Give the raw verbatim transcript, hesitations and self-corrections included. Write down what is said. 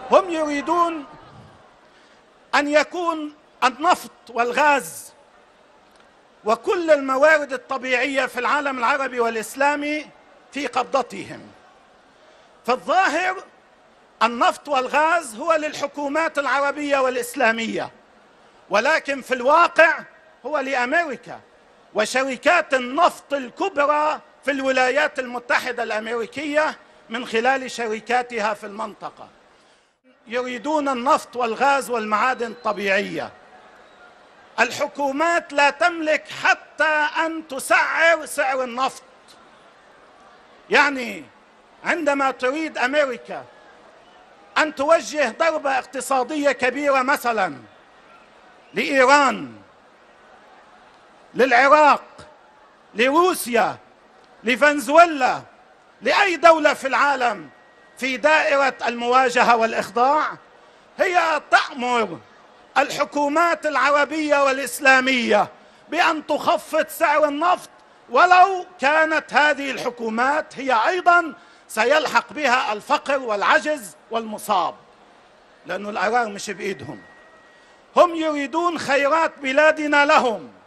هم يريدون أن يكون النفط والغاز وكل الموارد الطبيعية في العالم العربي والإسلامي في قبضتهم. في الظاهر النفط والغاز هو للحكومات العربية والإسلامية، ولكن في الواقع هو لأمريكا وشركات النفط الكبرى في الولايات المتحدة الأمريكية من خلال شركاتها في المنطقة. يريدون النفط والغاز والمعادن الطبيعية. الحكومات لا تملك حتى أن تسعر سعر النفط. يعني عندما تريد أمريكا أن توجه ضربة اقتصادية كبيرة مثلا لإيران، للعراق، لروسيا، لفنزويلا، لأي دولة في العالم في دائرة المواجهة والإخضاع، هي تأمر الحكومات العربية والإسلامية بأن تخفض سعر النفط، ولو كانت هذه الحكومات هي أيضا سيلحق بها الفقر والعجز والمصاب، لأن القرار مش بإيدهم. هم يريدون خيرات بلادنا لهم،